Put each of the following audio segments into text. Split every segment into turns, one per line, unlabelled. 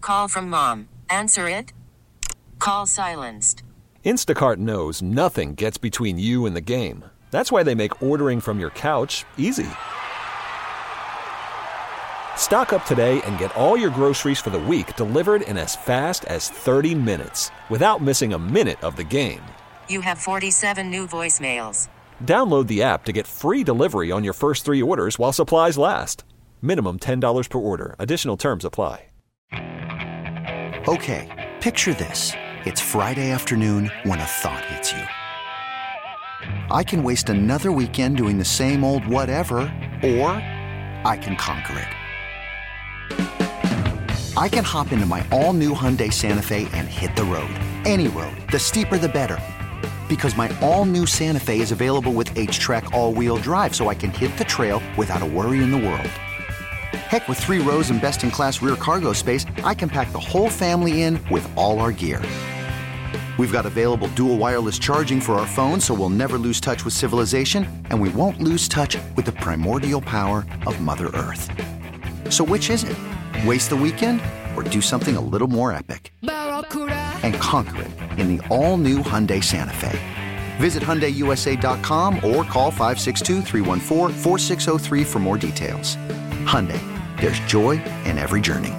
call from mom. Answer it. Call silenced.
Instacart knows nothing gets between you and the game. That's why they make ordering from your couch easy. Stock up today and get all your groceries for the week delivered in as fast as 30 minutes without missing a minute of the game.
You have 47 new voicemails.
Download the app to get free delivery on your first 3 orders while supplies last. Minimum $10 per order. Additional terms apply.
Okay, picture this. It's Friday afternoon when a thought hits you. I can waste another weekend doing the same old whatever, or I can conquer it. I can hop into my all-new Hyundai Santa Fe and hit the road. Any road. The steeper the better. Because my all-new Santa Fe is available with H-Track all-wheel drive, so I can hit the trail without a worry in the world. Heck, with 3 rows and best-in-class rear cargo space, I can pack the whole family in with all our gear. We've got available dual wireless charging for our phones, so we'll never lose touch with civilization, and we won't lose touch with the primordial power of Mother Earth. So which is it? Waste the weekend or do something a little more epic? And conquer it in the all-new Hyundai Santa Fe. Visit HyundaiUSA.com or call 562-314-4603 for more details. Hyundai, there's joy in every journey.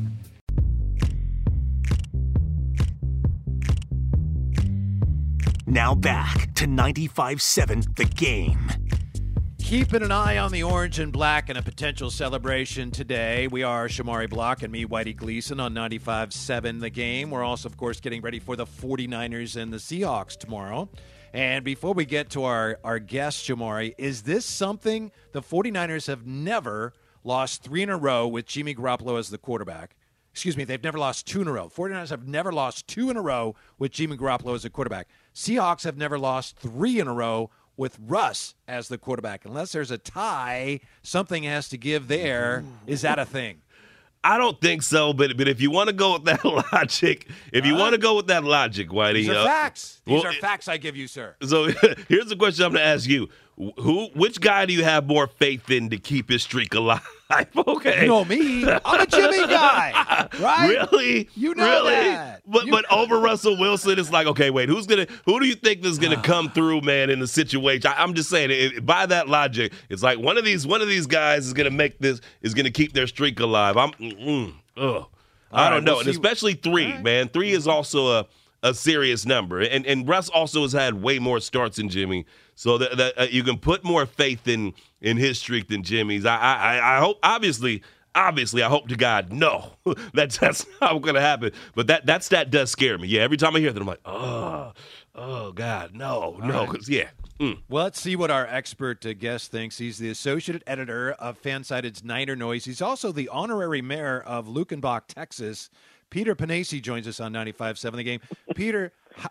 Now back to 95.7 The Game.
Keeping an eye on the orange and black and a potential celebration today. We are Shamari Block and me, Whitey Gleason, on 95.7 The Game. We're also, of course, getting ready for the 49ers and the Seahawks tomorrow. And before we get to our guest, Shamari, is this something the 49ers have never lost 3 in a row with Jimmy Garoppolo as the quarterback? Excuse me, they've never lost 2 in a row. 49ers have never lost 2 in a row with Jimmy Garoppolo as the quarterback. Seahawks have never lost 3 in a row with Russ as the quarterback. Unless there's a tie, something has to give there. Is that a thing?
I don't think so, but if you want to go with that logic, Whitey.
These are facts. These are facts I give you, sir.
So here's the question I'm going to ask you. Which guy do you have more faith in to keep his streak alive? Okay.
You know me. I'm a Jimmy guy, right?
Really?
You know that.
But over Russell Wilson, it's like, okay, wait, who do you think is gonna come through, man, in the situation? I'm just saying, by that logic, it's like one of these guys is gonna keep their streak alive. I don't know, and especially 3, man. 3 is also a serious number, and Russ also has had way more starts than Jimmy. So that you can put more faith in his streak than Jimmy's. I hope, obviously, I hope to God, no, that's not going to happen. But that stat does scare me. Yeah, every time I hear that, I'm like, oh God, no. Because, yeah.
Well, let's see what our expert guest thinks. He's the associate editor of Fansided's Niner Noise. He's also the honorary mayor of Lukenbach, Texas. Peter Panacci joins us on 95.7 The Game. Peter,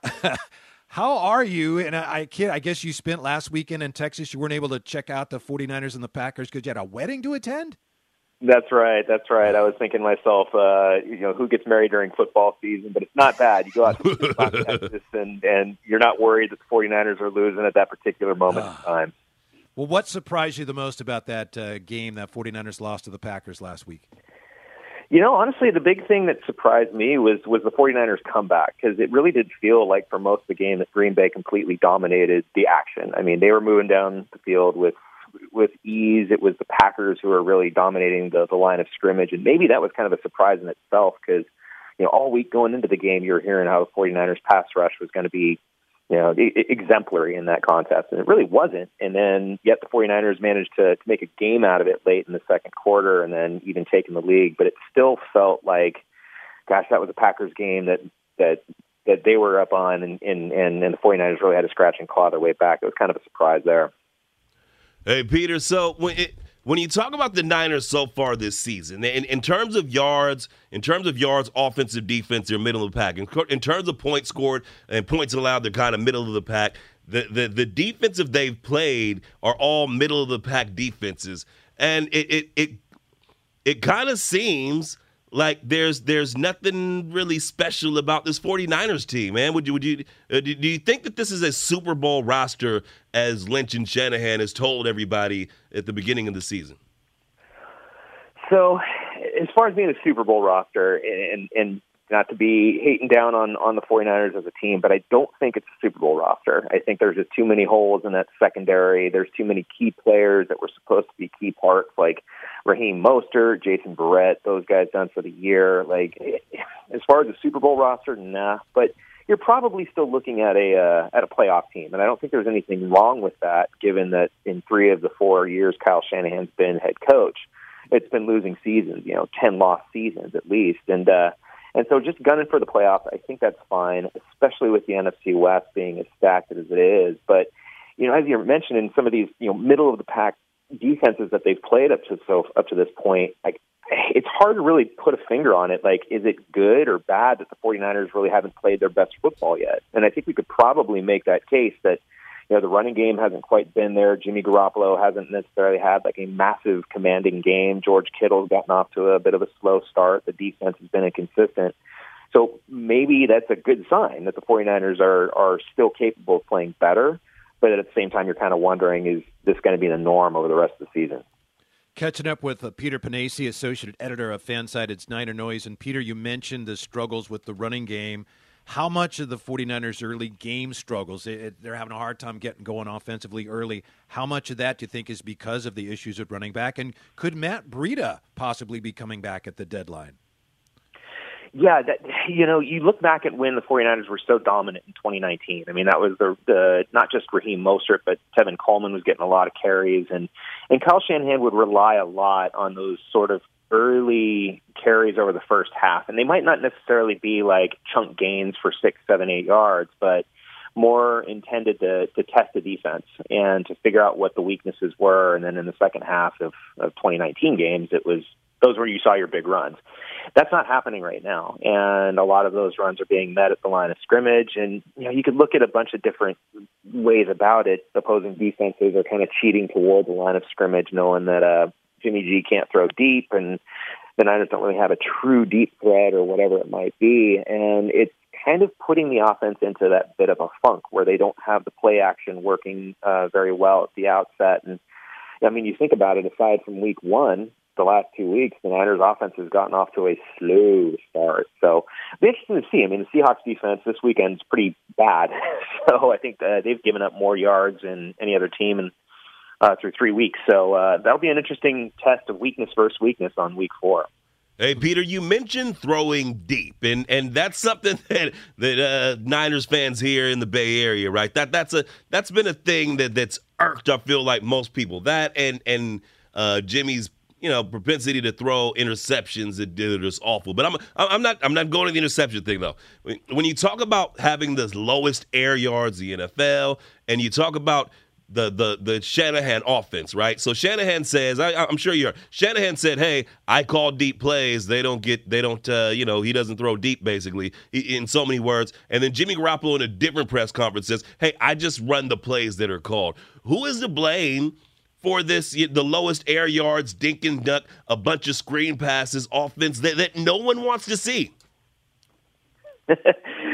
how are you? And I guess you spent last weekend in Texas. You weren't able to check out the 49ers and the Packers because you had a wedding to attend?
That's right. I was thinking to myself, who gets married during football season? But it's not bad. You go out to Texas and you're not worried that the 49ers are losing at that particular moment in time.
Well, what surprised you the most about that game that 49ers lost to the Packers last week?
Honestly, the big thing that surprised me was the 49ers comeback, because it really did feel like for most of the game that Green Bay completely dominated the action. I mean, they were moving down the field with ease. It was the Packers who were really dominating the line of scrimmage, and maybe that was kind of a surprise in itself because, all week going into the game, you were hearing how the 49ers pass rush was going to be exemplary in that contest, and it really wasn't. And then yet the 49ers managed to make a game out of it late in the second quarter and then even taking the lead. But it still felt like, gosh, that was a Packers game that they were up on, and the 49ers really had to scratch and claw their way back. It was kind of a surprise there.
Hey, Peter, so when you talk about the Niners so far this season, in terms of yards, offensive, defense, they're middle of the pack. In terms of points scored and points allowed, they're kind of middle of the pack. The defensive they've played are all middle of the pack defenses, and it kind of seems like there's nothing really special about this 49ers team, man. Do you think that this is a Super Bowl roster, as Lynch and Shanahan has told everybody at the beginning of the season?
So, as far as being a Super Bowl roster, and not to be hating down on the 49ers as a team, but I don't think it's a Super Bowl roster. I think there's just too many holes in that secondary. There's too many key players that were supposed to be key parts, like Raheem Mostert, Jason Barrett, those guys done for the year. Like, as far as a Super Bowl roster, nah. But you're probably still looking at a playoff team, and I don't think there's anything wrong with that, given that in 3 of the 4 years Kyle Shanahan's been head coach, it's been losing seasons, 10 lost seasons at least, and so just gunning for the playoffs, I think that's fine, especially with the NFC West being as stacked as it is. But, as you mentioned, in some of these, middle of the pack defenses that they've played up to this point, it's hard to really put a finger on it. Like, is it good or bad that the 49ers really haven't played their best football yet? And I think we could probably make that case that, the running game hasn't quite been there. Jimmy Garoppolo hasn't necessarily had like a massive commanding game. George Kittle's gotten off to a bit of a slow start. The defense has been inconsistent. So maybe that's a good sign that the 49ers are still capable of playing better. But at the same time, you're kind of wondering, is this going to be the norm over the rest of the season?
Catching up with Peter Panacci, associate editor of Fansided's Niner Noise. And Peter, you mentioned the struggles with the running game. How much of the 49ers' early game struggles, they're having a hard time getting going offensively early, how much of that do you think is because of the issues at running back? And could Matt Breida possibly be coming back at the deadline?
Yeah, you look back at when the 49ers were so dominant in 2019. I mean, that was the not just Raheem Mostert, but Tevin Coleman was getting a lot of carries. And Kyle Shanahan would rely a lot on those sort of early carries over the first half. And they might not necessarily be like chunk gains for 6, 7, 8 yards, but more intended to test the defense and to figure out what the weaknesses were. And then in the second half of 2019 games, those were you saw your big runs. That's not happening right now. And a lot of those runs are being met at the line of scrimmage. And, you could look at a bunch of different ways about it. Opposing defenses are kind of cheating toward the line of scrimmage, knowing that Jimmy G can't throw deep, and the Niners don't really have a true deep threat or whatever it might be. And it's kind of putting the offense into that bit of a funk where they don't have the play action working very well at the outset. And, I mean, you think about it, aside from week 1, the last 2 weeks, the Niners offense has gotten off to a slow start. So it'll be interesting to see. I mean, the Seahawks defense this weekend's pretty bad. So I think they've given up more yards than any other team through 3 weeks. So that'll be an interesting test of weakness versus weakness on week 4.
Hey, Peter, you mentioned throwing deep, and that's something that Niners fans here in the Bay Area, right? That's been a thing that's irked, I feel like, most people. That and Jimmy's propensity to throw interceptions that are just awful. But I'm not going to the interception thing though. When you talk about having the lowest air yards in the NFL, and you talk about the Shanahan offense, right? So Shanahan says, I'm sure Shanahan said, hey, I call deep plays. He doesn't throw deep, basically, in so many words. And then Jimmy Garoppolo in a different press conference says, hey, I just run the plays that are called. Who is to blame for this, the lowest air yards, dink and duck, a bunch of screen passes, offense that no one wants to see?
That's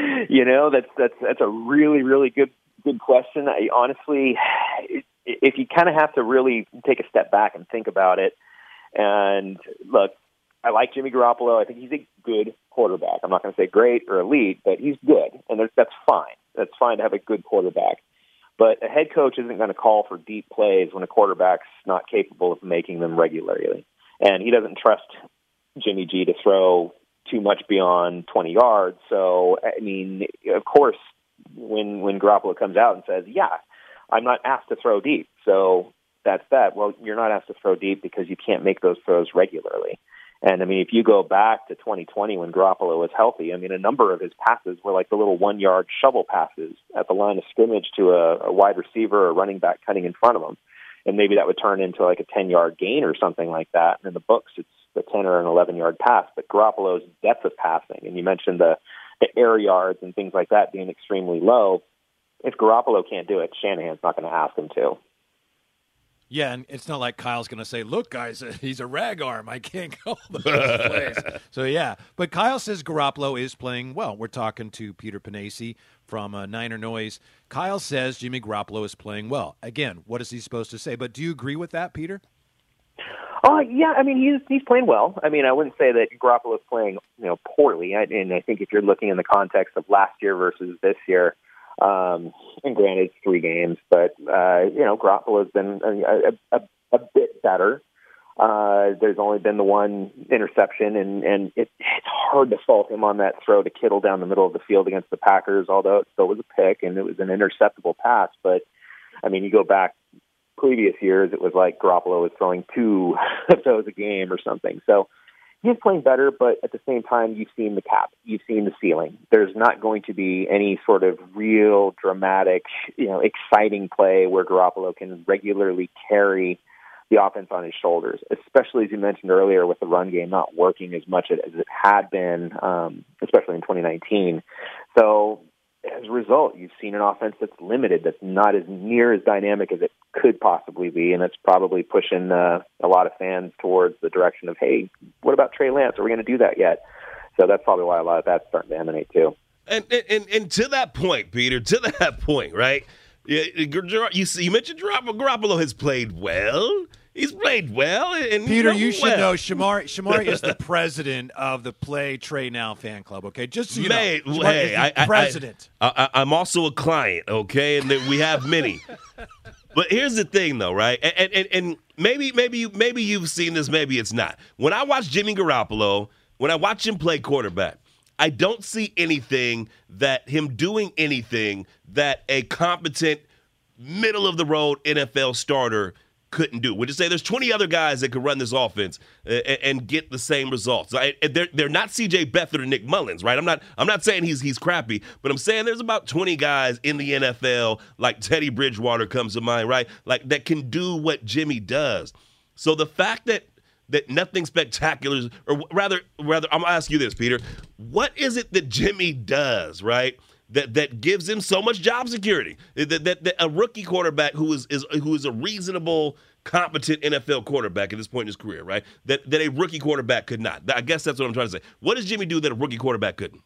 a really, really good question. I honestly, if you kind of have to really take a step back and think about it, and look, I like Jimmy Garoppolo. I think he's a good quarterback. I'm not going to say great or elite, but he's good, and that's fine. That's fine to have a good quarterback. But a head coach isn't going to call for deep plays when a quarterback's not capable of making them regularly. And he doesn't trust Jimmy G to throw too much beyond 20 yards. So, I mean, of course, when Garoppolo comes out and says, yeah, I'm not asked to throw deep, so that's that. Well, you're not asked to throw deep because you can't make those throws regularly. And, I mean, if you go back to 2020 when Garoppolo was healthy, I mean, a number of his passes were like the little 1-yard shovel passes at the line of scrimmage to a wide receiver or running back cutting in front of him. And maybe that would turn into like a 10-yard gain or something like that. And in the books, it's the 10 or an 11-yard pass. But Garoppolo's depth of passing, and you mentioned the air yards and things like that being extremely low. If Garoppolo can't do it, Shanahan's not going to ask him to.
Yeah, and it's not like Kyle's going to say, look, guys, he's a rag arm. I can't call those plays. So, yeah. But Kyle says Garoppolo is playing well. We're talking to Peter Panacci from Niner Noise. Kyle says Jimmy Garoppolo is playing well. Again, what is he supposed to say? But do you agree with that, Peter?
Oh, yeah. I mean, he's playing well. I mean, I wouldn't say that Garoppolo's playing, poorly. And I think if you're looking in the context of last year versus this year, and granted it's 3 games, but Garoppolo's been a bit better. There's only been the one interception, and it's hard to fault him on that throw to Kittle down the middle of the field against the Packers, although it still was a pick and it was an interceptable pass. But, I mean, you go back previous years, it was like Garoppolo was throwing 2 of those a game or something. So he's playing better, but at the same time, you've seen the cap. You've seen the ceiling. There's not going to be any sort of real dramatic, exciting play where Garoppolo can regularly carry the offense on his shoulders, especially as you mentioned earlier with the run game not working as much as it had been, especially in 2019. So as a result, you've seen an offense that's limited, that's not as near as dynamic as it could possibly be, and it's probably pushing a lot of fans towards the direction of, hey, what about Trey Lance? Are we going to do that yet? So that's probably why a lot of that's starting to emanate too.
And to that point, Peter, right? You mentioned Garoppolo has played well. He's played well. And
Peter, you should know Shamari is the president of the Play Trey Now fan club, okay? Just so you know. Shamari is the president.
I'm also a client, okay? And we have many. But here's the thing, though, right? And maybe you've seen this, maybe it's not. When I watch Jimmy Garoppolo, when I watch him play quarterback, I don't see him doing anything that a competent, middle-of-the-road NFL starter couldn't do. Would you say there's 20 other guys that could run this offense and get the same results? They're not C.J. Beathard or Nick Mullins, right? I'm not saying he's crappy, but I'm saying there's about 20 guys in the NFL, like Teddy Bridgewater comes to mind, right? Like that can do what Jimmy does. So the fact that nothing spectacular, or rather, I'm gonna ask you this, Peter: what is it that Jimmy does, right? That gives him so much job security. That a rookie quarterback who is a reasonable, competent NFL quarterback at this point in his career, right? That a rookie quarterback could not. I guess that's what I'm trying to say. What does Jimmy do that a rookie quarterback couldn't?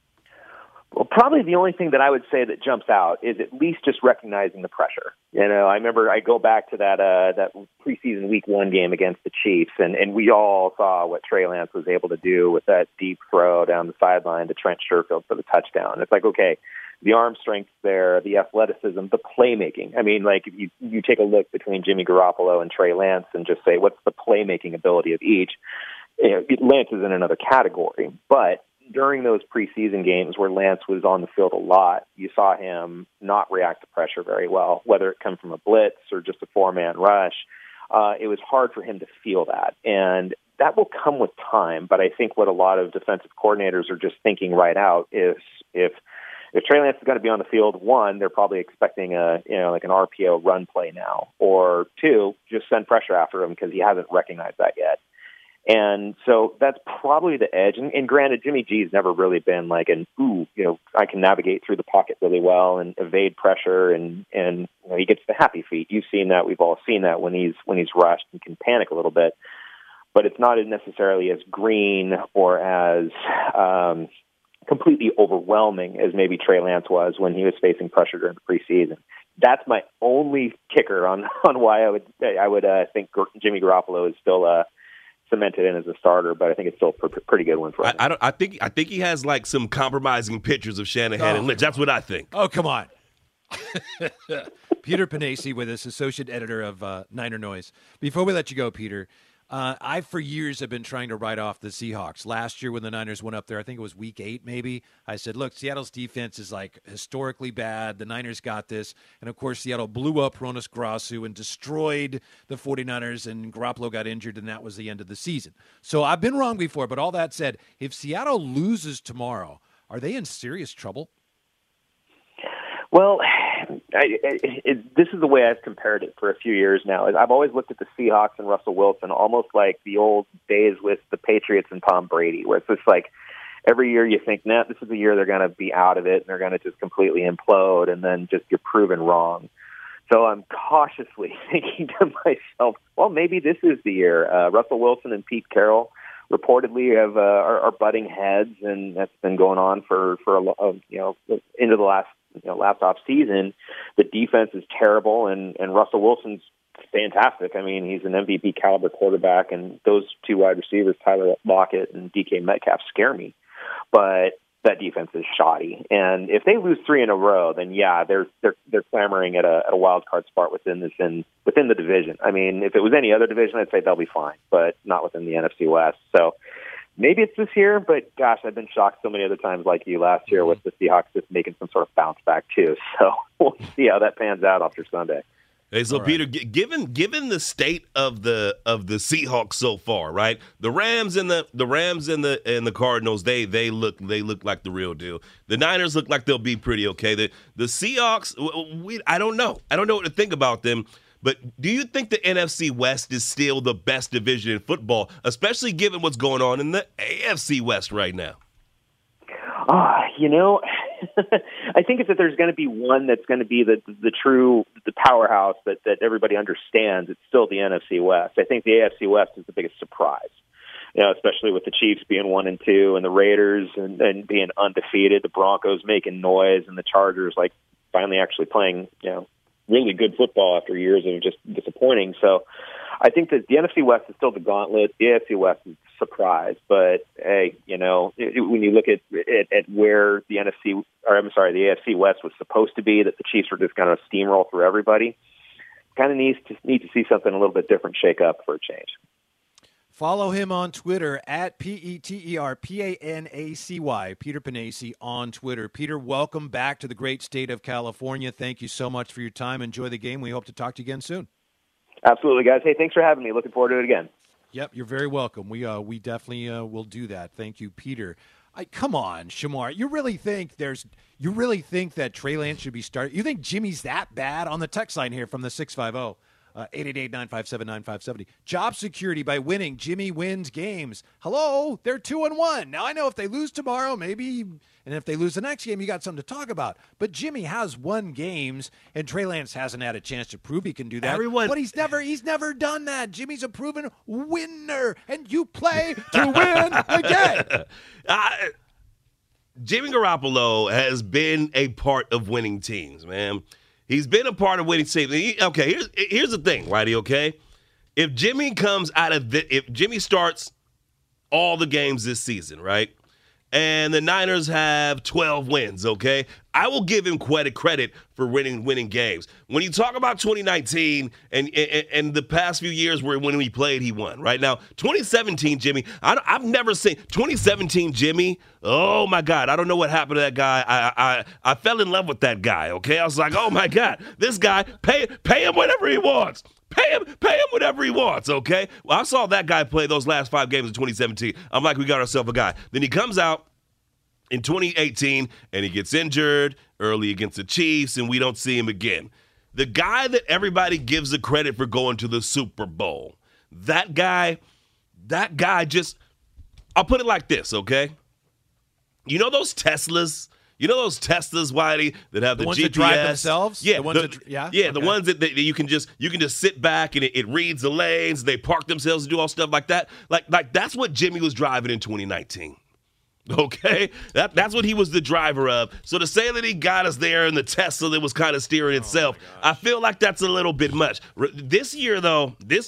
Well, probably the only thing that I would say that jumps out is at least just recognizing the pressure. I remember I go back to that preseason Week 1 game against the Chiefs, and we all saw what Trey Lance was able to do with that deep throw down the sideline to Trent Sherfield for the touchdown. It's like, okay, the arm strength there, the athleticism, the playmaking. I mean, like if you take a look between Jimmy Garoppolo and Trey Lance and just say, what's the playmaking ability of each? Lance is in another category, but during those preseason games where Lance was on the field a lot, you saw him not react to pressure very well, whether it come from a blitz or just a 4-man rush. It was hard for him to feel that. And that will come with time. But I think what a lot of defensive coordinators are just thinking right out is if Trey Lance is going to be on the field, 1, they're probably expecting like an RPO run play now, or 2, just send pressure after him because he hasn't recognized that yet. And so that's probably the edge. And granted, Jimmy G's never really been like I can navigate through the pocket really well and evade pressure, and he gets the happy feet. You've seen that. We've all seen that when he's rushed and can panic a little bit. But it's not necessarily as green or as completely overwhelming as maybe Trey Lance was when he was facing pressure during the preseason. That's my only kicker on why I would think Jimmy Garoppolo is still cemented in as a starter, but I think it's still a pretty good one for him.
I think he has like some compromising pictures of Shanahan and Lynch. That's what I think.
Oh, come on. Peter Panacci with us, associate editor of Niner Noise. Before we let you go, Peter, I, for years, have been trying to write off the Seahawks. Last year when the Niners went up there, I think it was Week 8 maybe, I said, look, Seattle's defense is like historically bad. The Niners got this. And, of course, Seattle blew up Hroniss Grasu and destroyed the 49ers, and Garoppolo got injured, and that was the end of the season. So I've been wrong before, but all that said, if Seattle loses tomorrow, are they in serious trouble?
Well, this is the way I've compared it for a few years now. I've always looked at the Seahawks and Russell Wilson almost like the old days with the Patriots and Tom Brady, where it's just like every year you think, nah, this is the year they're going to be out of it and they're going to just completely implode, and then just you're proven wrong. So I'm cautiously thinking to myself, well, maybe this is the year. Russell Wilson and Pete Carroll reportedly are butting heads, and that's been going on for into the last off season. The defense is terrible, and Russell Wilson's fantastic. I mean, he's an MVP caliber quarterback, and those two wide receivers, Tyler Lockett and DK Metcalf, scare me. But that defense is shoddy, and if they lose 3 in a row, then yeah, they're clamoring at a wild card spot within the division. I mean, if it was any other division, I'd say they'll be fine, but not within the NFC West. So maybe it's this year, but gosh, I've been shocked so many other times, like you last year, with the Seahawks just making some sort of bounce back too. So we'll see how that pans out after Sunday.
Hey, so Peter, given the state of the Seahawks so far, right? The Rams and the Cardinals, they look like the real deal. The Niners look like they'll be pretty okay. The Seahawks, I don't know what to think about them. But do you think the NFC West is still the best division in football, especially given what's going on in the AFC West right now?
I think that there's going to be one that's going to be the powerhouse that everybody understands. It's still the NFC West. I think the AFC West is the biggest surprise, especially with the Chiefs being 1-2 and the Raiders and being undefeated, the Broncos making noise, and the Chargers like finally actually playing, really good football after years of just disappointing. So I think that the NFC West is still the gauntlet. The AFC West is a surprise. But, hey, when you look at where the AFC West was supposed to be, that the Chiefs were just going to steamroll through everybody, kind of need to see something a little bit different shake up for a change.
Follow him on Twitter at PeterPanacy, Peter Panacey on Twitter. Peter, welcome back to the great state of California. Thank you so much for your time. Enjoy the game. We hope to talk to you again soon.
Absolutely, guys. Hey, thanks for having me. Looking forward to it again.
Yep, you're very welcome. We definitely will do that. Thank you, Peter. Come on, Shamar. You really think that Trey Lance should be started? You think Jimmy's that bad? On the text line here from the 650. 888-957-9570. Job security by winning. Jimmy wins games. Hello, they're 2-1. Now, I know if they lose tomorrow, maybe, and if they lose the next game, you got something to talk about. But Jimmy has won games, and Trey Lance hasn't had a chance to prove he can do that. But he's never done that. Jimmy's a proven winner, and you play to win the game.
Jimmy Garoppolo has been a part of winning teams, man. He's been a part of winning teams. Okay, here's the thing, Whitey, okay? If Jimmy if Jimmy starts all the games this season, right, and the Niners have 12 wins, okay, I will give him credit for winning games. When you talk about 2019 and the past few years where when he played, he won. Right now, 2017 Jimmy, I've never seen 2017 Jimmy. Oh my God, I don't know what happened to that guy. I fell in love with that guy. Okay, I was like, oh my God, this guy pay him whatever he wants. Pay him whatever he wants, okay? Well, I saw that guy play those last 5 games in 2017. I'm like, we got ourselves a guy. Then he comes out in 2018, and he gets injured early against the Chiefs, and we don't see him again. The guy that everybody gives the credit for going to the Super Bowl, that guy just, I'll put it like this, okay? You know those Teslas? Whitey, that have the
ones
GPS?
that drive themselves?
Yeah,
the ones
the ones that you can just sit back and it reads the lanes. They park themselves and do all stuff like that. Like that's what Jimmy was driving in 2019. Okay, that's what he was the driver of. So to say that he got us there in the Tesla that was kind of steering itself, I feel like that's a little bit much. This year, this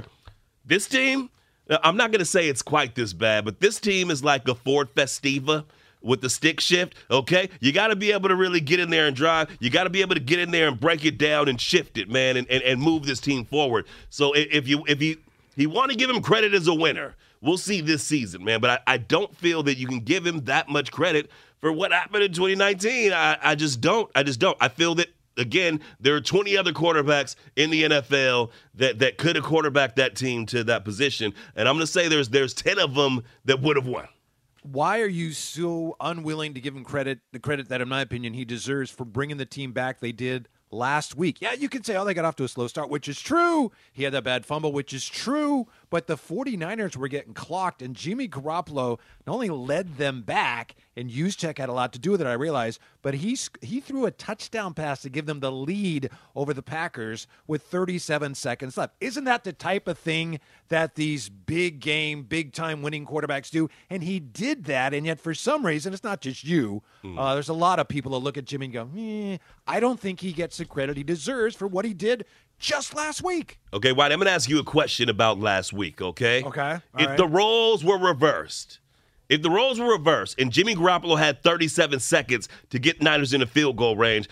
team, I'm not going to say it's quite this bad, but this team is like a Ford Festiva with the stick shift, okay? You got to be able to really get in there and drive. You got to be able to get in there and break it down and shift it, man, and move this team forward. So if you want to give him credit as a winner, we'll see this season, man. But I don't feel that you can give him that much credit for what happened in 2019. I just don't. I feel that, again, there are 20 other quarterbacks in the NFL that could have quarterbacked that team to that position. And I'm going to say there's 10 of them that would have won.
Why are you so unwilling to give him the credit that, in my opinion, he deserves for bringing the team back they did last week? Yeah, you can say, they got off to a slow start, which is true. He had that bad fumble, which is true. But the 49ers were getting clocked, and Jimmy Garoppolo not only led them back, and Juszczyk had a lot to do with it, I realize, but he threw a touchdown pass to give them the lead over the Packers with 37 seconds left. Isn't that the type of thing that these big-time winning quarterbacks do? And he did that, and yet for some reason, it's not just you. There's a lot of people that look at Jimmy and go, I don't think he gets the credit he deserves for what he did just last week.
Okay, Whitey, I'm going to ask you a question about last week, okay?
Okay.
If the roles were reversed, and Jimmy Garoppolo had 37 seconds to get Niners in the field goal range,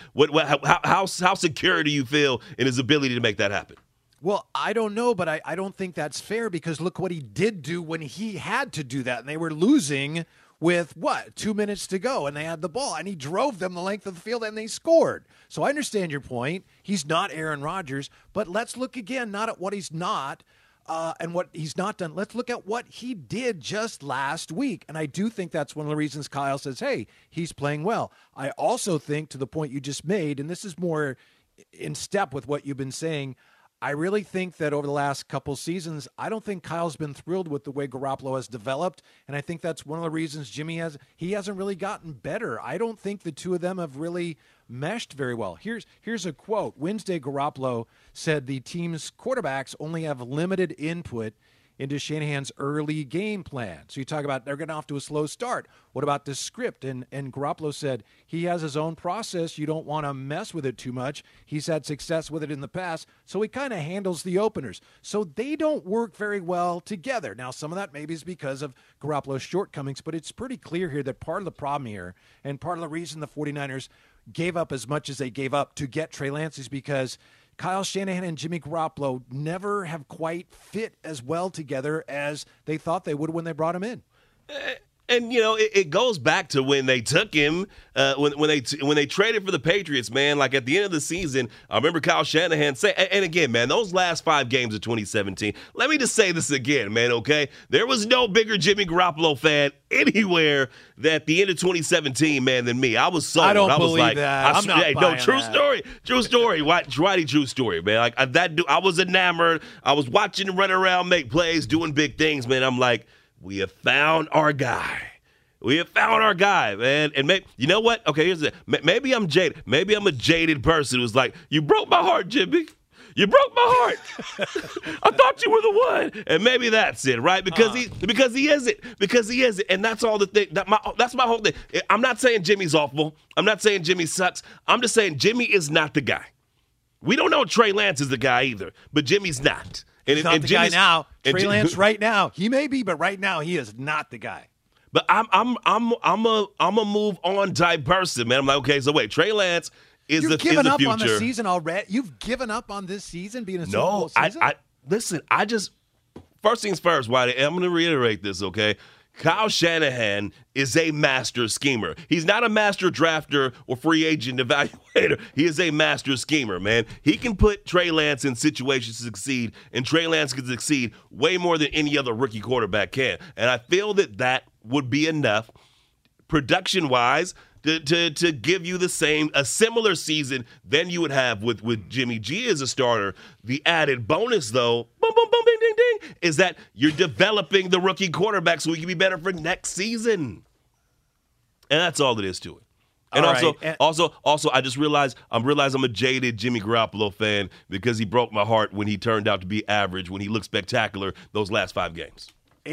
how secure do you feel in his ability to make that happen?
Well, I don't know, but I don't think that's fair because look what he did do when he had to do that. And they were losing with, 2 minutes to go, and they had the ball. And he drove them the length of the field, and they scored. So I understand your point. He's not Aaron Rodgers. But let's look again, not at what he's not and what he's not done. Let's look at what he did just last week. And I do think that's one of the reasons Kyle says, hey, he's playing well. I also think, to the point you just made, and this is more in step with what you've been saying, I really think that over the last couple seasons, I don't think Kyle's been thrilled with the way Garoppolo has developed, and I think that's one of the reasons Jimmy hasn't really gotten better. I don't think the two of them have really meshed very well. Here's a quote. Wednesday, Garoppolo said the team's quarterbacks only have limited input into Shanahan's early game plan. So you talk about they're getting off to a slow start. What about the script? And Garoppolo said he has his own process. You don't want to mess with it too much. He's had success with it in the past, so he kind of handles the openers. So they don't work very well together. Now, some of that maybe is because of Garoppolo's shortcomings, but it's pretty clear here that part of the problem here and part of the reason the 49ers gave up as much as they gave up to get Trey Lance is because Kyle Shanahan and Jimmy Garoppolo never have quite fit as well together as they thought they would when they brought him in.
And, it goes back to when they took him, when they traded for the Patriots, man, like at the end of the season, I remember Kyle Shanahan say, and again, man, those last 5 games of 2017, let me just say this again, man, okay? There was no bigger Jimmy Garoppolo fan anywhere at the end of 2017, man, than me. I was sold.
I don't
was
believe
like,
that. I'm not buying
true
that.
True story. Whitey, true story, man. Like I was enamored. I was watching him run around, make plays, doing big things, man. I'm like, we have found our guy. Man. And you know what? Okay, here's it. Maybe I'm jaded. Maybe I'm a jaded person who's like, you broke my heart, Jimmy. You broke my heart. I thought you were the one. And maybe that's it, right? Because he isn't. And that's all the thing. That's my whole thing. I'm not saying Jimmy's awful. I'm not saying Jimmy sucks. I'm just saying Jimmy is not the guy. We don't know Trey Lance is the guy either, but Jimmy's not.
He's not the guy now. Trey Lance right now, he may be, but right now he is not the guy.
But I'm a move on type person, man. I'm like, okay, so wait, Trey Lance is the future.
You've given up on the season already. You've given up on this season being a Super Bowl season.
Listen. First things first, Whitey. I'm going to reiterate this, okay? Kyle Shanahan is a master schemer. He's not a master drafter or free agent evaluator. He is a master schemer, man. He can put Trey Lance in situations to succeed, and Trey Lance can succeed way more than any other rookie quarterback can. And I feel that would be enough production-wise to give you a similar season than you would have with Jimmy G as a starter. The added bonus, though, boom, boom, boom, ding, ding, ding, is that you're developing the rookie quarterback so he can be better for next season. And that's all it is to it. And also, I just realized I'm a jaded Jimmy Garoppolo fan because he broke my heart when he turned out to be average, when he looked spectacular those last 5 games.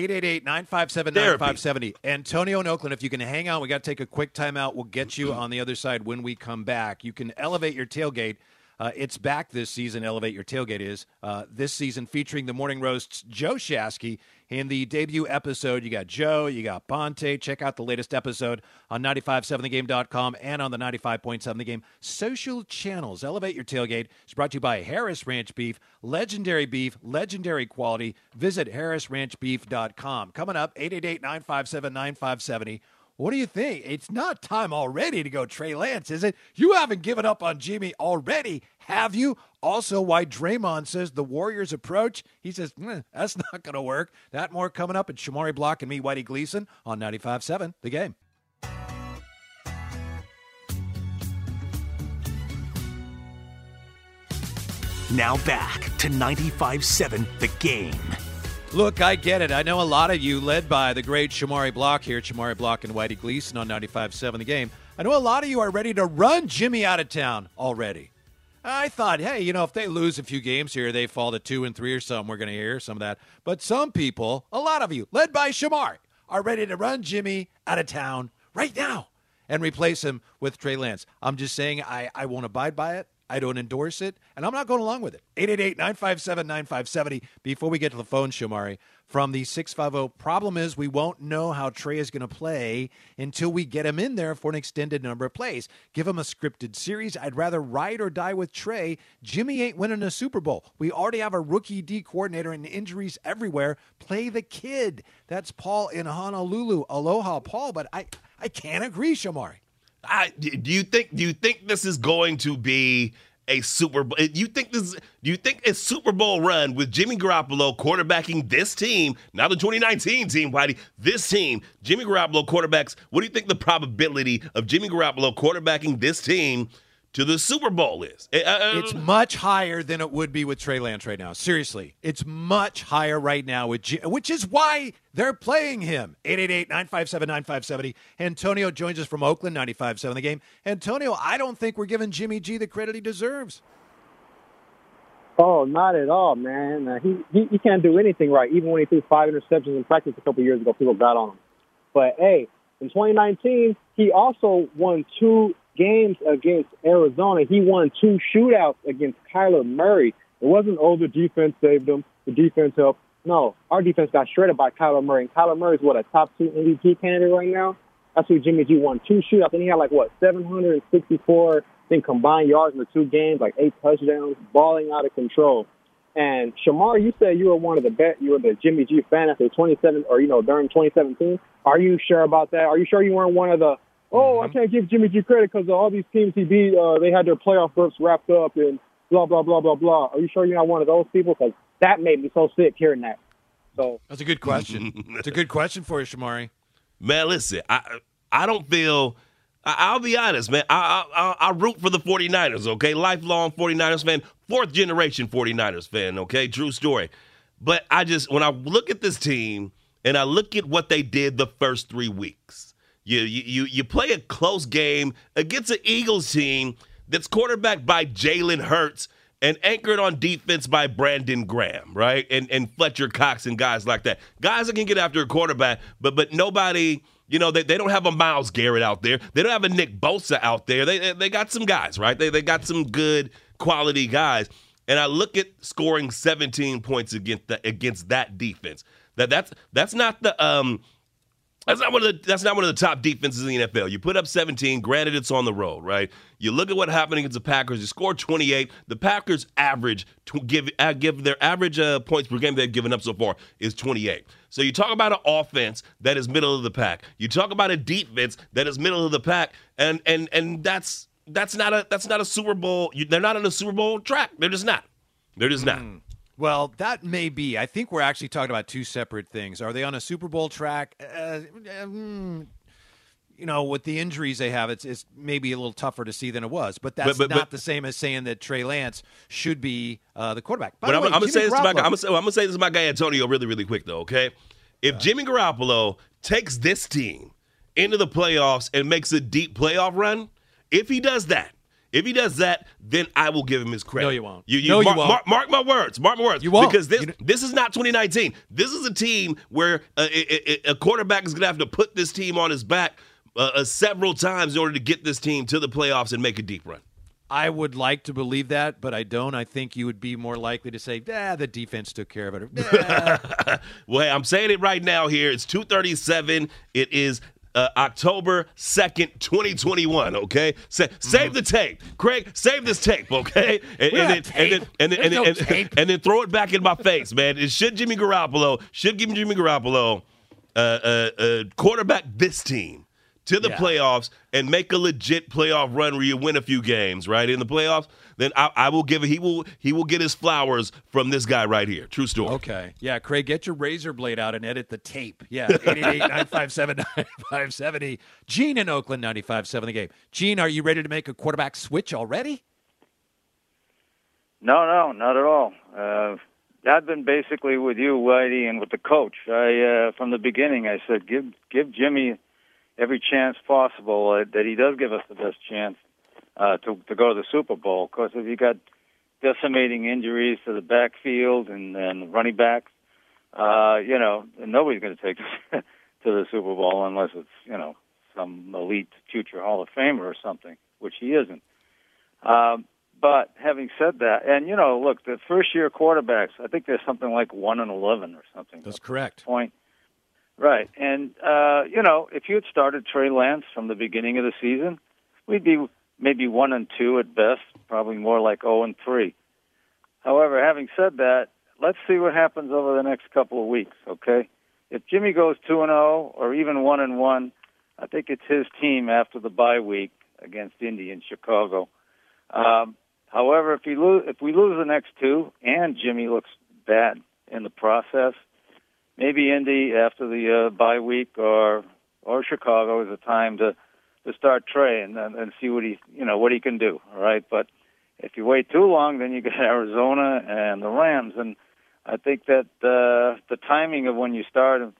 888-957-9570. Antonio in Oakland, if you can hang on, we got to take a quick timeout. We'll get you on the other side when we come back. You can elevate your tailgate. It's back this season, Elevate Your Tailgate is. This season featuring the Morning Roast's Joe Shasky. In the debut episode, you got Joe, you got Ponte. Check out the latest episode on 957thegame.com and on the 95.7 The Game social channels. Elevate Your Tailgate is brought to you by Harris Ranch Beef, legendary quality. Visit harrisranchbeef.com. Coming up, 888-957-9570. What do you think? It's not time already to go Trey Lance, is it? You haven't given up on Jimmy already, have you? Also, why Draymond says the Warriors approach, he says, that's not going to work. That more coming up at Shamari Block and me, Whitey Gleason, on 95.7 The Game.
Now back to 95.7 The Game.
Look, I get it. I know a lot of you, led by the great Shamari Block here, Shamari Block and Whitey Gleason on 95.7 The Game. I know a lot of you are ready to run Jimmy out of town already. I thought, hey, if they lose a few games here, they fall to 2-3 or something, we're going to hear some of that. But some people, a lot of you, led by Shamari, are ready to run Jimmy out of town right now and replace him with Trey Lance. I'm just saying I won't abide by it. I don't endorse it, and I'm not going along with it. 888-957-9570. Before we get to the phone, Shamari, from the 650, problem is we won't know how Trey is going to play until we get him in there for an extended number of plays. Give him a scripted series. I'd rather ride or die with Trey. Jimmy ain't winning a Super Bowl. We already have a rookie D coordinator and injuries everywhere. Play the kid. That's Paul in Honolulu. Aloha, Paul, but I can't agree, Shamari.
Do you think this is going to be a Super Bowl? Do you think a Super Bowl run with Jimmy Garoppolo quarterbacking this team, not the 2019 team, Whitey, this team, Jimmy Garoppolo quarterbacks, what do you think the probability of Jimmy Garoppolo quarterbacking this team to the Super Bowl is?
It's much higher than it would be with Trey Lance right now. Seriously, it's much higher right now, which is why they're playing him. 888-957-9570. Antonio joins us from Oakland, 95.7 The Game. Antonio, I don't think we're giving Jimmy G the credit he deserves.
Oh, not at all, man. He can't do anything right. Even when he threw 5 interceptions in practice a couple years ago, people got on him. But, hey, in 2019, he also won 2 games against Arizona. He won 2 shootouts against Kyler Murray. It wasn't, the defense saved him, the defense helped. No, our defense got shredded by Kyler Murray. And Kyler Murray's, a top 2 MVP candidate right now? That's who Jimmy G won 2 shootouts. And he had, 764, combined yards in the 2 games, 8 touchdowns, balling out of control. And, Shamar, you said you were one of you were the Jimmy G fan after 27, or, during 2017. Are you sure about that? Are you sure you weren't one of the, I can't give Jimmy G credit because all these teams he beat, they had their playoff berths wrapped up and blah, blah, blah, blah, blah. Are you sure you're not one of those people? Because that made me so sick hearing that. So
that's a good question. It's a good question for you, Shamari.
Man, listen, I don't feel – I'll be honest, man. I root for the 49ers, okay? Lifelong 49ers fan, 4th-generation 49ers fan, okay? True story. But when I look at this team and I look at what they did the first 3 weeks, You play a close game against an Eagles team that's quarterbacked by Jalen Hurts and anchored on defense by Brandon Graham, right? And Fletcher Cox and guys like that. Guys that can get after a quarterback, but nobody, they don't have a Myles Garrett out there. They don't have a Nick Bosa out there. They got some guys, right? They got some good quality guys. And I look at scoring 17 points against that defense. That's not the That's not one of the top defenses in the NFL. You put up 17, granted it's on the road, right? You look at what happened against the Packers. You scored 28. The Packers average give their average points per game they've given up so far is 28. So you talk about an offense that is middle of the pack. You talk about a defense that is middle of the pack, and that's not a Super Bowl. They're not on a Super Bowl track. They're just not. They're just not.
Well, that may be. I think we're actually talking about 2 separate things. Are they on a Super Bowl track? With the injuries they have, it's maybe a little tougher to see than it was. But that's not the same as saying that Trey Lance should be the quarterback.
But I'm going to say this to my guy Antonio really, really quick, though, okay? If Jimmy Garoppolo takes this team into the playoffs and makes a deep playoff run, if he does that, then I will give him his credit.
No, you won't.
You won't. Mark my words. Mark my words.
You won't.
Because this is not 2019. This is a team where a quarterback is going to have to put this team on his back several times in order to get this team to the playoffs and make a deep run.
I would like to believe that, but I don't. I think you would be more likely to say, the defense took care of it.
Well, hey, I'm saying it right now here. It's 2:37. It is October 2nd, 2021, okay? Save the tape. Craig, save this tape, okay? And then throw it back in my face, man. Should Jimmy Garoppolo quarterback this team to the playoffs and make a legit playoff run where you win a few games, right, in the playoffs, then I will give it. He will get his flowers from this guy right here. True story.
Okay. Yeah, Craig, get your razor blade out and edit the tape. Yeah, 888-957-9570. Gene in Oakland, 95.7 The Game. Gene, are you ready to make a quarterback switch already?
No, not at all. I've been basically with you, Whitey, and with the coach. From the beginning, I said, give Jimmy every chance possible that he does give us the best chance to go to the Super Bowl. Because if you got decimating injuries to the backfield and running backs, nobody's going to take us to the Super Bowl unless it's, some elite future Hall of Famer or something, which he isn't. But having said that, and, look, the first-year quarterbacks, I think there's something like 1-11 or something.
That's correct.
Point. Right. And, if you had started Trey Lance from the beginning of the season, we'd be maybe 1-2 at best, probably more like 0-3. However, having said that, let's see what happens over the next couple of weeks, okay? If Jimmy goes 2-0 or even 1-1, I think it's his team after the bye week against Indy in Chicago. However, if we lose the next two and Jimmy looks bad in the process, maybe Indy after the bye week or Chicago is a time to start Trey and see what he can do. All right, but if you wait too long, then you get Arizona and the Rams, and I think that the timing of when you start, and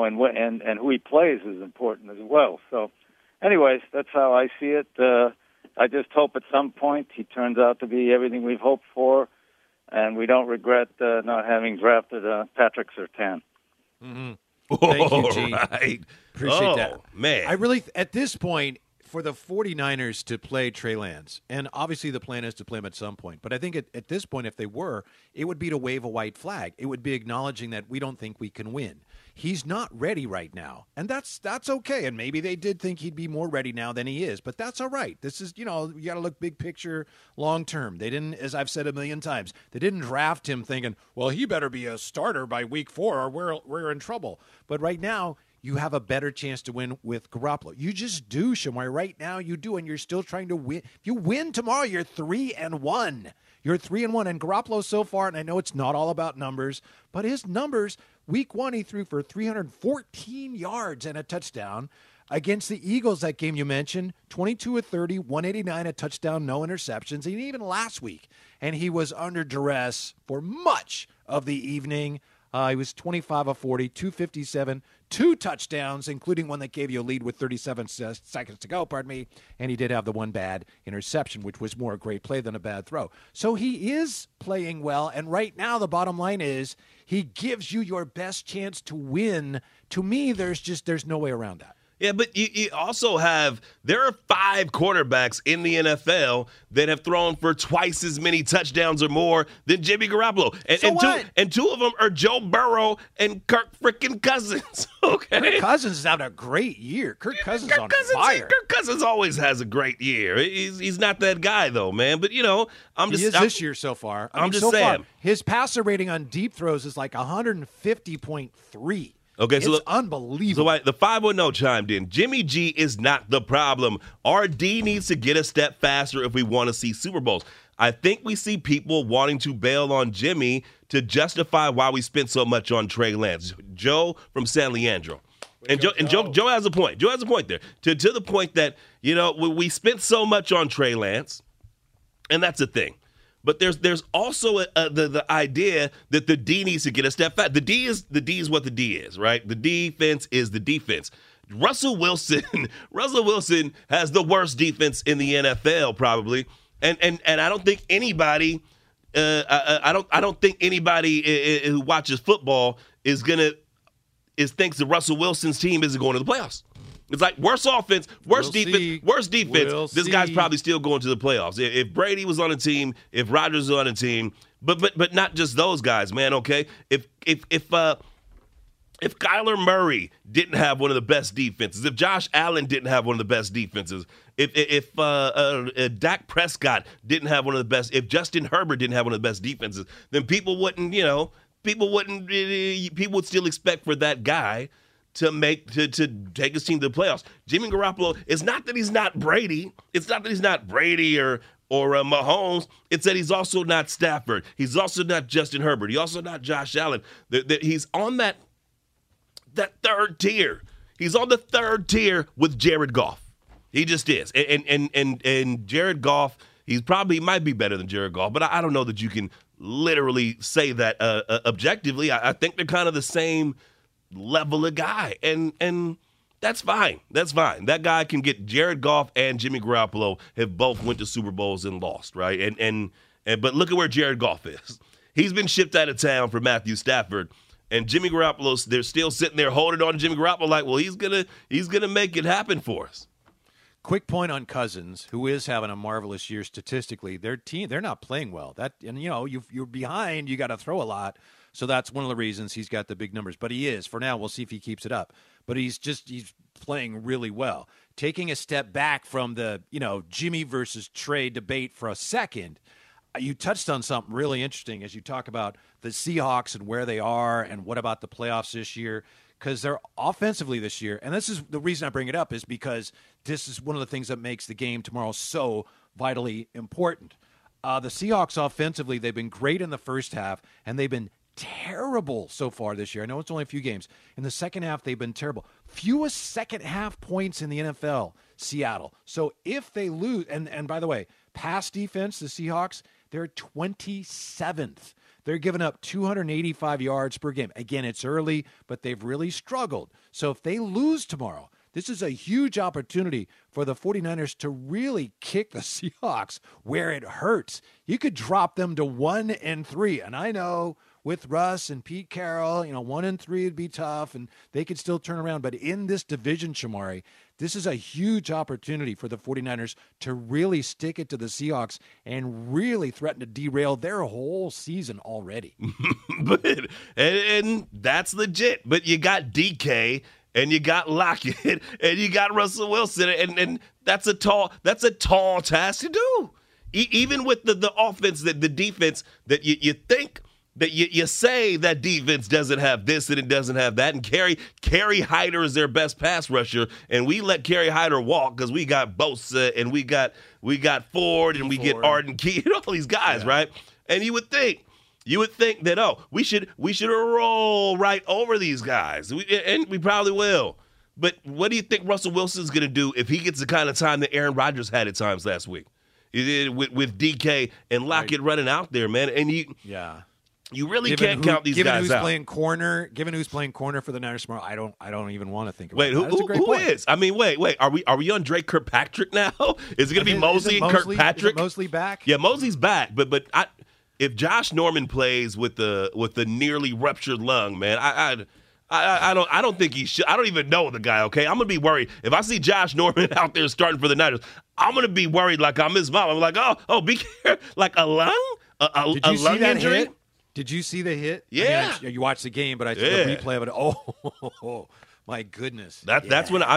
who he plays is important as well. So, anyways, that's how I see it. I just hope at some point he turns out to be everything we've hoped for, and we don't regret not having drafted Patrick Surtain.
Mm-hmm. Thank you, Gene.
Right.
Appreciate that.
Man.
I really, at this point, for the 49ers to play Trey Lance, and obviously the plan is to play him at some point, but I think at this point, if they were, it would be to wave a white flag. It would be acknowledging that we don't think we can win. He's not ready right now, and that's okay, and maybe they did think he'd be more ready now than he is, but that's all right. This is, you got to look big picture, long term. They didn't, as I've said a million times, they didn't draft him thinking, well, he better be a starter by week 4 or we're in trouble. But right now, you have a better chance to win with Garoppolo. You just do, Shamari. Right now, you do, and you're still trying to win. If you win tomorrow, you're 3-1. You're 3-1, and Garoppolo so far, and I know it's not all about numbers, but his numbers, week 1, he threw for 314 yards and a touchdown. Against the Eagles, that game you mentioned, 22 of 30, 189, a touchdown, no interceptions, and even last week. And he was under duress for much of the evening. He was 25 of 40, 257, 2 touchdowns, including one that gave you a lead with 37 seconds to go, and he did have the one bad interception, which was more a great play than a bad throw. So he is playing well, and right now the bottom line is he gives you your best chance to win. To me, there's no way around that.
Yeah, but you also have – there are 5 quarterbacks in the NFL that have thrown for twice as many touchdowns or more than Jimmy Garoppolo. And two of them are Joe Burrow and Kirk freaking Cousins, okay?
Kirk Cousins is having a great year. Kirk Cousins on fire.
Kirk Cousins always has a great year. He's not that guy, though, man. But,
this year so far.
I'm just saying.
His passer rating on deep throws is like 150.3.
Okay, so
it's unbelievable.
So the 510 chimed in. Jimmy G is not the problem. RD needs to get a step faster if we want to see Super Bowls. I think we see people wanting to bail on Jimmy to justify why we spent so much on Trey Lance. Joe from San Leandro. And Joe has a point. Joe has a point there. To the point that, we spent so much on Trey Lance, and that's the thing. But there's also the idea that the D needs to get a step back. The D is what the D is, right? The defense is the defense. Russell Wilson has the worst defense in the NFL probably, and I don't think anybody I don't think anybody who watches football thinks that Russell Wilson's team isn't going to the playoffs. It's like worse offense, worse defense. This guy's probably still going to the playoffs. If Brady was on a team, if Rodgers was on a team, but not just those guys, man. Okay, if Kyler Murray didn't have one of the best defenses, if Josh Allen didn't have one of the best defenses, if Dak Prescott didn't have one of the best, if Justin Herbert didn't have one of the best defenses, then people would still expect for that guy to take his team to the playoffs. Jimmy Garoppolo, it's not that he's not Brady. It's not that he's not Brady or Mahomes. It's that he's also not Stafford. He's also not Justin Herbert. He's also not Josh Allen. He's on that third tier. He's on the third tier with Jared Goff. He just is. And Jared Goff, he might be better than Jared Goff, but I don't know that you can literally say that objectively. I think they're kind of the same level of guy, and that's fine. That's fine. That guy can get. Jared Goff and Jimmy Garoppolo have both went to Super Bowls and lost, right? But look at where Jared Goff is. He's been shipped out of town for Matthew Stafford, and Jimmy Garoppolo. They're still sitting there holding on to Jimmy Garoppolo like, well, he's gonna make it happen for us.
Quick point on Cousins, who is having a marvelous year statistically. Their team, they're not playing well. You're behind. You got to throw a lot. So that's one of the reasons he's got the big numbers. But he is. For now, we'll see if he keeps it up. But he's playing really well. Taking a step back from the, Jimmy versus Trey debate for a second, you touched on something really interesting as you talk about the Seahawks and where they are and what about the playoffs this year. Because they're offensively this year, and this is the reason I bring it up, is because this is one of the things that makes the game tomorrow so vitally important. The Seahawks offensively, they've been great in the first half, and they've been terrible so far this year. I know it's only a few games. In the second half, they've been terrible. Fewest second half points in the NFL, Seattle. So if they lose, and by the way, pass defense, the Seahawks, they're 27th. They're giving up 285 yards per game. Again, it's early, but they've really struggled. So if they lose tomorrow, this is a huge opportunity for the 49ers to really kick the Seahawks where it hurts. You could drop them to 1-3. And I know with Russ and Pete Carroll, 1-3 would be tough, and they could still turn around. But in this division, Shamari, this is a huge opportunity for the 49ers to really stick it to the Seahawks and really threaten to derail their whole season already.
and that's legit. But you got DK and you got Lockett and you got Russell Wilson, and that's a tall task to do. Even with the offense, the defense that you think that you say that defense doesn't have this and it doesn't have that, and Kerry Hyder is their best pass rusher, and we let Kerry Hyder walk because we got Bosa and we got Ford and we get Arden Key and all these guys, right? And you would think that we should roll right over these guys, and we probably will. But what do you think Russell Wilson's going to do if he gets the kind of time that Aaron Rodgers had at times last week? With DK and Lockett running out there, man, and you really can't count these guys out.
Given who's playing corner for the Niners tomorrow, I don't even want to think about
it. Wait, who is? I mean, wait. Are we on Drake Kirkpatrick now? Is it going to be Mosley and Kirkpatrick?
Is Mosley back?
Yeah, Mosley's back. But if Josh Norman plays with the nearly ruptured lung, man, I don't think he should. I don't even know the guy. Okay, I'm gonna be worried if I see Josh Norman out there starting for the Niners. I'm gonna be worried like I'm his mom. I'm like, oh, be careful. Like a lung, a lung injury.
Hit? Did you see the hit?
Yeah.
I mean, you watched the game, but I saw the replay of it. Oh, my goodness.
That's when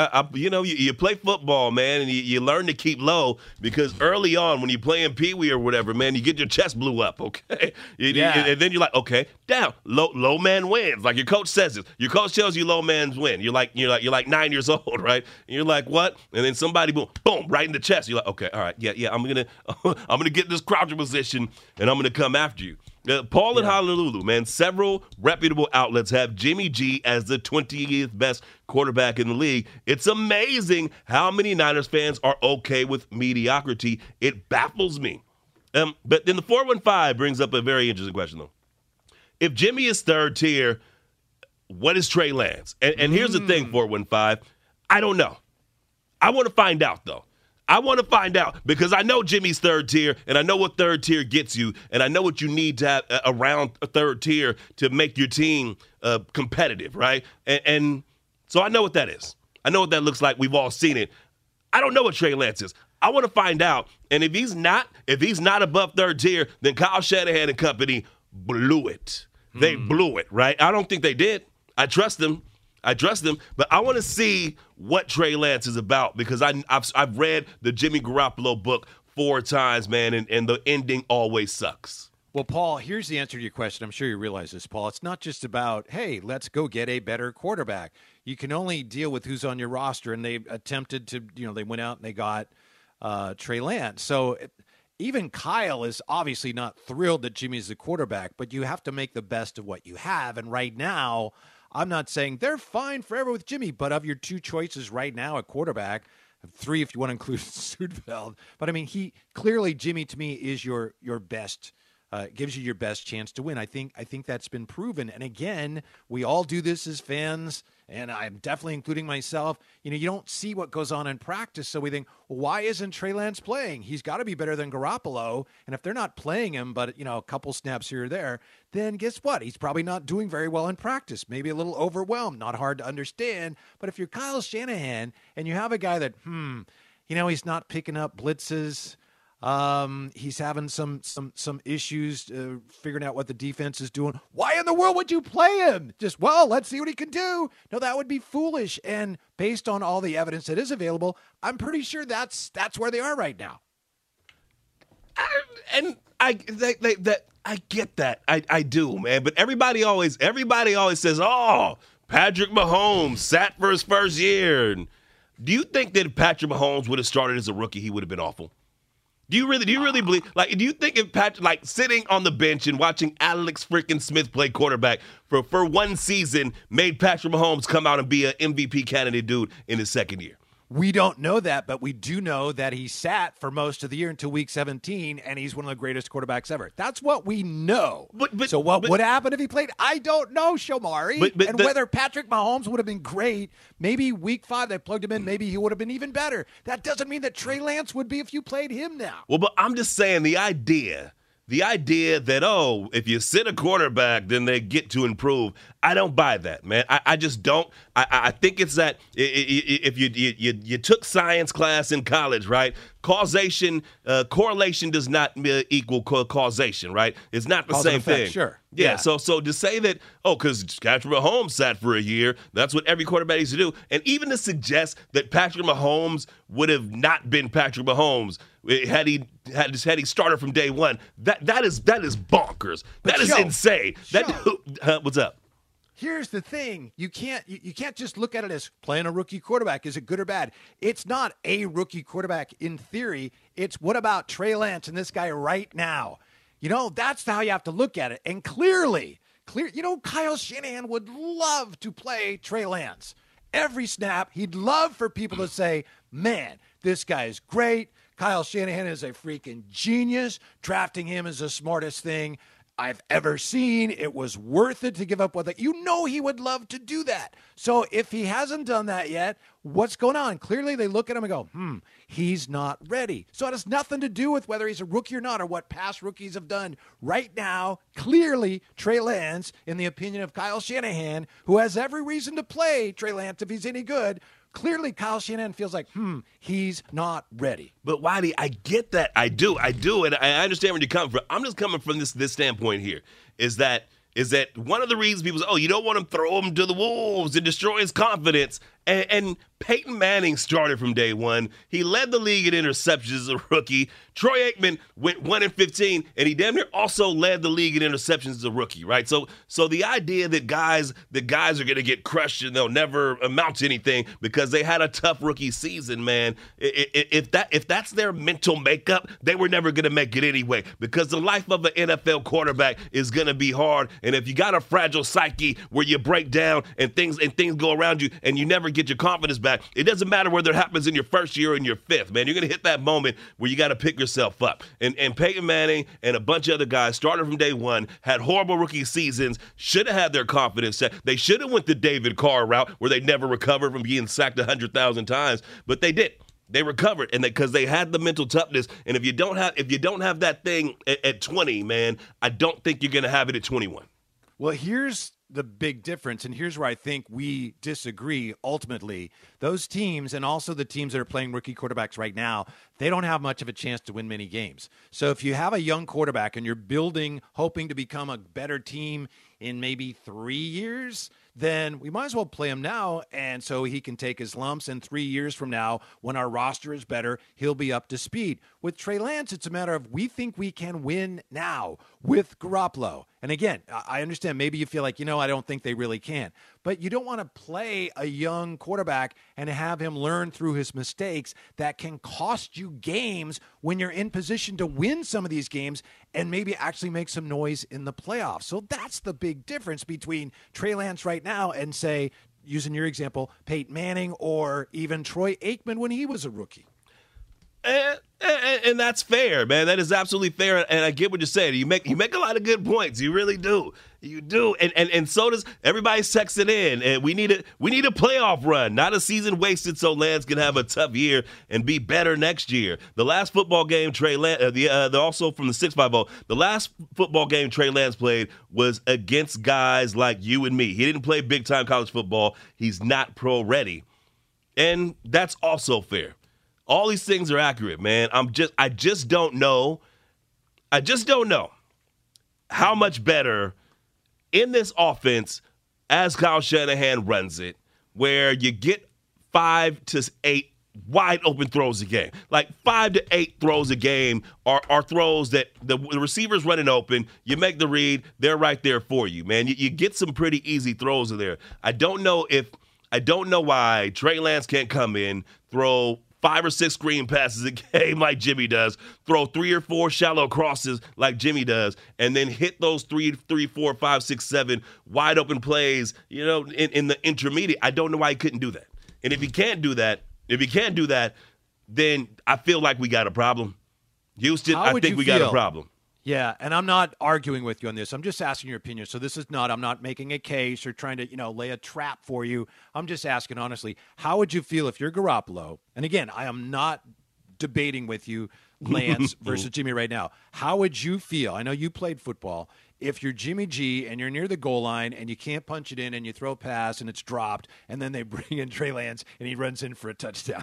you play football, man, and you learn to keep low, because early on when you're playing Pee-wee or whatever, man, you get your chest blew up, okay? And then you're like, okay, down. Low man wins. Like your coach says it. Your coach tells you low man's win. You're like 9 years old, right? And you're like, what? And then somebody boom, right in the chest. You're like, okay, all right, yeah, I'm gonna get this croucher position and I'm gonna come after you. Paul in Honolulu, man, several reputable outlets have Jimmy G as the 20th best quarterback in the league. It's amazing how many Niners fans are okay with mediocrity. It baffles me. But then the 415 brings up a very interesting question, though. If Jimmy is third tier, what is Trey Lance? And here's the thing, 415, I don't know. I want to find out, though. I want to find out, because I know Jimmy's third tier, and I know what third tier gets you, and I know what you need to have around a third tier to make your team competitive, right? And so I know what that is. I know what that looks like. We've all seen it. I don't know what Trey Lance is. I want to find out, and if he's not above third tier, then Kyle Shanahan and company blew it. They blew it, right? I don't think they did. I trust them, but I want to see what Trey Lance is about, because I've read the Jimmy Garoppolo book 4 times, man, and the ending always sucks.
Well, Paul, here's the answer to your question. I'm sure you realize this, Paul. It's not just about, hey, let's go get a better quarterback. You can only deal with who's on your roster, and they attempted to, they went out and they got Trey Lance. So even Kyle is obviously not thrilled that Jimmy's the quarterback, but you have to make the best of what you have. And right now, I'm not saying they're fine forever with Jimmy, but of your 2 choices right now at quarterback, 3 if you want to include Sudfeld. But I mean, Jimmy to me is your best gives you your best chance to win. I think that's been proven. And again, we all do this as fans, and I'm definitely including myself. You know, you don't see what goes on in practice, so we think, well, why isn't Trey Lance playing? He's got to be better than Garoppolo. And if they're not playing him, but, you know, a couple snaps here or there, then guess what? He's probably not doing very well in practice, maybe a little overwhelmed, not hard to understand. But if you're Kyle Shanahan and you have a guy that, you know, he's not picking up blitzes, he's having some issues figuring out what the defense is doing. Why in the world would you play him? Just, well, let's see what he can do. No, that would be foolish. And based on all the evidence that is available, I'm pretty sure that's where they are right now.
I get that. I do, man. But everybody always says, "Oh, Patrick Mahomes sat for his first year." And do you think that if Patrick Mahomes would have started as a rookie, he would have been awful? Do you really believe? Like, do you think if Patrick, like, sitting on the bench and watching Alex freaking Smith play quarterback for one season made Patrick Mahomes come out and be an MVP candidate dude in his second year?
We don't know that, but we do know that he sat for most of the year until week 17, and he's one of the greatest quarterbacks ever. That's what we know. So what would happen if he played? I don't know, Shomari. Whether Patrick Mahomes would have been great, maybe week 5 they plugged him in, maybe he would have been even better. That doesn't mean that Trey Lance would be if you played him now.
Well, but I'm just saying the idea that, oh, if you sit a quarterback, then they get to improve. I don't buy that, man. I just don't. I think it's that if you took science class in college, right? Correlation does not equal causation, right? It's not the same thing.
Sure.
Yeah. So to say that, because Patrick Mahomes sat for a year, that's what every quarterback needs to do. And even to suggest that Patrick Mahomes would have not been Patrick Mahomes had he started from day one, that is bonkers. That is insane. What's up?
Here's the thing. You can't just look at it as playing a rookie quarterback. Is it good or bad? It's not a rookie quarterback in theory. It's what about Trey Lance and this guy right now? You know, that's how you have to look at it. And clearly, you know, Kyle Shanahan would love to play Trey Lance. Every snap, he'd love for people to say, man, this guy is great. Kyle Shanahan is a freaking genius. Drafting him is the smartest thing I've ever seen. It was worth it to give up with it. You know he would love to do that. So if he hasn't done that yet, what's going on? Clearly they look at him and go, he's not ready. So it has nothing to do with whether he's a rookie or not or what past rookies have done. Right now, clearly Trey Lance, in the opinion of Kyle Shanahan, who has every reason to play Trey Lance if he's any good, clearly Kyle Shanahan feels like, he's not ready.
But Whitey, I get that. I do. And I understand where you're coming from. I'm just coming from this standpoint here, is that one of the reasons people say, you don't want to throw him to the wolves and destroy his confidence. And Peyton Manning started from day one. He led the league in interceptions as a rookie. Troy Aikman went 1-15, and he damn near also led the league in interceptions as a rookie, right? So the idea that guys are going to get crushed and they'll never amount to anything because they had a tough rookie season, man. If that's their mental makeup, they were never going to make it anyway because the life of an NFL quarterback is going to be hard. And if you got a fragile psyche where you break down and things go around you and you never get your confidence back, it doesn't matter whether it happens in your first year or in your fifth, man. You're going to hit that moment where you got to pick yourself up. And Peyton Manning and a bunch of other guys started from day one, had horrible rookie seasons, should have had their confidence set. They should have went the David Carr route where they never recovered from being sacked 100,000 times, but they did. They recovered, and because they had the mental toughness. And if you don't have that thing at 20, man, I don't think you're going to have it at 21.
Well, here's the big difference, and here's where I think we disagree ultimately. Those teams, and also the teams that are playing rookie quarterbacks right now, they don't have much of a chance to win many games. So if you have a young quarterback and you're building, hoping to become a better team in maybe 3 years, then we might as well play him now, and so he can take his lumps, and 3 years from now, when our roster is better, he'll be up to speed. With Trey Lance, it's a matter of we think we can win now with Garoppolo. And again, I understand maybe you feel like, I don't think they really can. But you don't want to play a young quarterback and have him learn through his mistakes that can cost you games when you're in position to win some of these games and maybe actually make some noise in the playoffs. So that's the big difference between Trey Lance right now and, say, using your example, Peyton Manning or even Troy Aikman when he was a rookie.
And that's fair, man. That is absolutely fair. And I get what you're saying. You make a lot of good points. You really do. You do. And so does everybody's texting in. And we need a playoff run, not a season wasted so Lance can have a tough year and be better next year. The last football game Trey Lance, also from the 6-5 Bowl, the last football game Trey Lance played was against guys like you and me. He didn't play big-time college football. He's not pro ready. And that's also fair. All these things are accurate, man. I just don't know. I just don't know how much better in this offense as Kyle Shanahan runs it, where you get 5 to 8 wide open throws a game. Like 5 to 8 throws a game are throws that the receiver's running open. You make the read, they're right there for you, man. You get some pretty easy throws in there. I don't know why Trey Lance can't come in, throw 5 or 6 screen passes a game like Jimmy does, throw 3 or 4 shallow crosses like Jimmy does, and then hit those 3, 4, 5, 6, 7 wide open plays, in the intermediate. I don't know why he couldn't do that. And if he can't do that, then I feel like we got a problem. Houston, I think we got a problem.
Yeah, and I'm not arguing with you on this. I'm just asking your opinion. So I'm not making a case or trying to, lay a trap for you. I'm just asking honestly, how would you feel if you're Garoppolo? And again, I am not debating with you Lance versus Jimmy right now. How would you feel? I know you played football. If you're Jimmy G and you're near the goal line and you can't punch it in and you throw a pass and it's dropped and then they bring in Trey Lance and he runs in for a touchdown.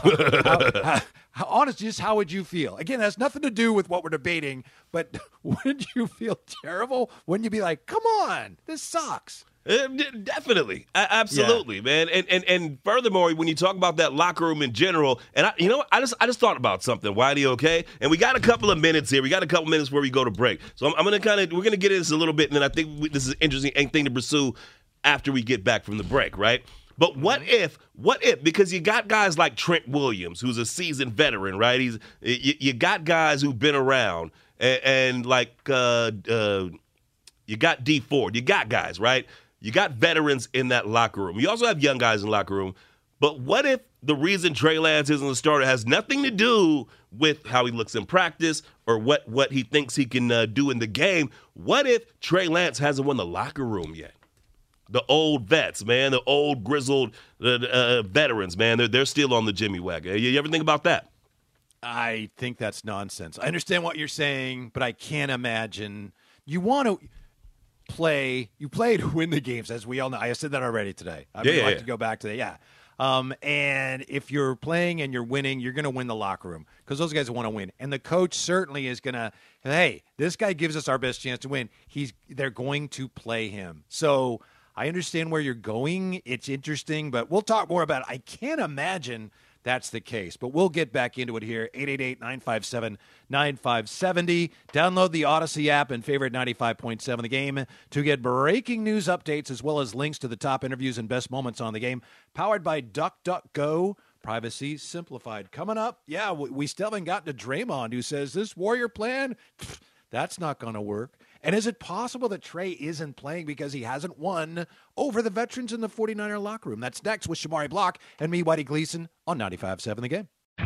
Honestly, just how would you feel? Again, that has nothing to do with what we're debating, but wouldn't you feel terrible? Wouldn't you be like, come on, this sucks?
Definitely. Absolutely, man. And furthermore, when you talk about that locker room in general, and I just thought about something, Whitey, okay? And we got a couple of minutes here. We got a couple minutes where we go to break. So we're going to get into this a little bit, and then I think this is an interesting thing to pursue after we get back from the break, right? But what if, because you got guys like Trent Williams, who's a seasoned veteran, right? You got guys who've been around, and like you got D Ford. You got guys, right? You got veterans in that locker room. You also have young guys in the locker room. But what if the reason Trey Lance isn't the starter has nothing to do with how he looks in practice or what he thinks he can do in the game? What if Trey Lance hasn't won the locker room yet? The old vets, man, the old grizzled veterans, man, they're still on the Jimmy wagon. You ever think about that?
I think that's nonsense. I understand what you're saying, but I can't imagine. You want to you play to win the games, as we all know. I said that already today. I would like to go back to that. Yeah. And if you're playing and you're winning, you're going to win the locker room because those guys want to win. And the coach certainly is going to, hey, this guy gives us our best chance to win. They're going to play him. So I understand where you're going. It's interesting, but we'll talk more about it. I can't imagine that's the case. But we'll get back into it here. 888-957-9570. Download the Odyssey app and favorite 95.7 The Game to get breaking news updates as well as links to the top interviews and best moments on the game. Powered by DuckDuckGo. Privacy simplified. Coming up, yeah, we still haven't gotten to Draymond, who says this Warrior plan, that's not going to work. And is it possible that Trey isn't playing because he hasn't won over the veterans in the 49er locker room? That's next with Shamari Block and me, Whitey Gleason, on 95.7 The Game.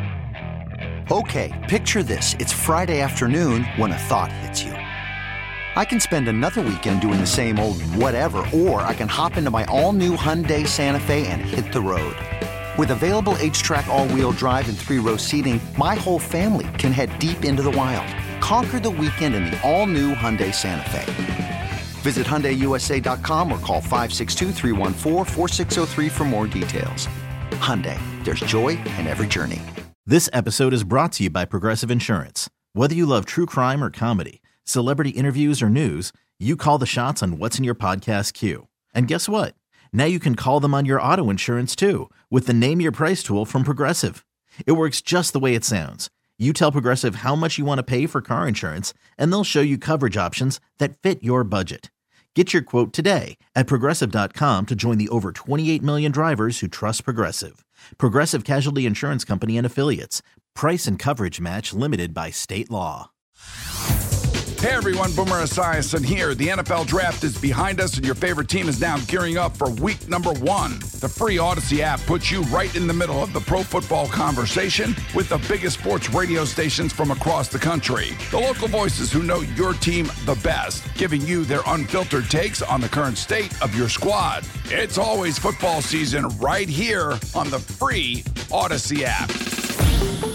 Okay, picture this. It's Friday afternoon when a thought hits you. I can spend another weekend doing the same old whatever, or I can hop into my all-new Hyundai Santa Fe and hit the road. With available H-Track all-wheel drive and 3-row seating, my whole family can head deep into the wild. Conquer the weekend in the all-new Hyundai Santa Fe. Visit HyundaiUSA.com or call 562-314-4603 for more details. Hyundai, there's joy in every journey.
This episode is brought to you by Progressive Insurance. Whether you love true crime or comedy, celebrity interviews or news, you call the shots on what's in your podcast queue. And guess what? Now you can call them on your auto insurance too with the Name Your Price tool from Progressive. It works just the way it sounds. You tell Progressive how much you want to pay for car insurance, and they'll show you coverage options that fit your budget. Get your quote today at Progressive.com to join the over 28 million drivers who trust Progressive. Progressive Casualty Insurance Company and Affiliates. Price and coverage match limited by state law.
Hey everyone, Boomer Esiason here. The NFL Draft is behind us and your favorite team is now gearing up for week number 1. The free Odyssey app puts you right in the middle of the pro football conversation with the biggest sports radio stations from across the country. The local voices who know your team the best, giving you their unfiltered takes on the current state of your squad. It's always football season right here on the free Odyssey app.